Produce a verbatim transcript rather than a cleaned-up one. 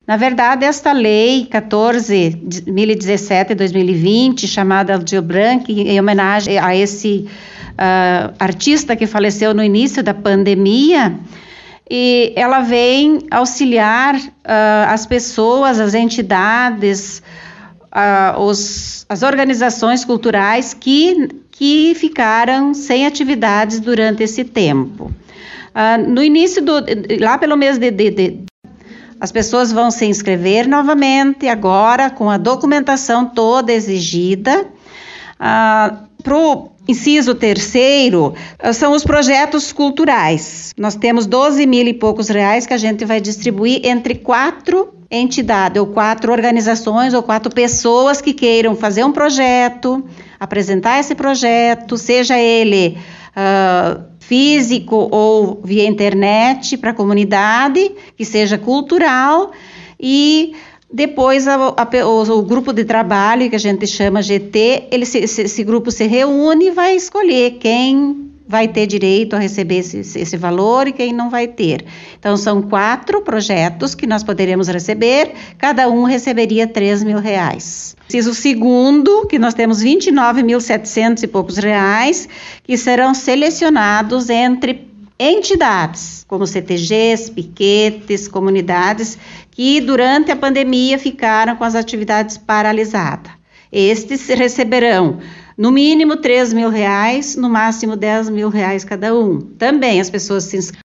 Na verdade, esta lei quatorze mil e dezessete de dois mil e vinte, chamada Aldir Blanc, em homenagem a esse uh, artista que faleceu no início da pandemia, e ela vem auxiliar uh, as pessoas, as entidades, uh, os, as organizações culturais que, que ficaram sem atividades durante esse tempo. Uh, no início, do, lá pelo mês de, de, de as pessoas vão se inscrever novamente, agora com a documentação toda exigida. Ah, para o inciso terceiro, são os projetos culturais. Nós temos doze mil e poucos reais que a gente vai distribuir entre quatro entidades, ou quatro organizações, ou quatro pessoas que queiram fazer um projeto, apresentar esse projeto, seja ele Uh, físico ou via internet para a comunidade, que seja cultural, e depois a, a, o, o grupo de trabalho, que a gente chama G T, ele se, esse, esse grupo se reúne e vai escolher quem vai ter direito a receber esse, esse valor e quem não vai ter. Então, são quatro projetos que nós poderemos receber, cada um receberia três mil reais. O segundo, que nós temos vinte e nove mil e setecentos e poucos reais, que serão selecionados entre entidades, como C T Gs, piquetes, comunidades, que durante a pandemia ficaram com as atividades paralisadas. Estes receberão no mínimo três mil reais, no máximo dez mil reais cada um. Também as pessoas se inscrevem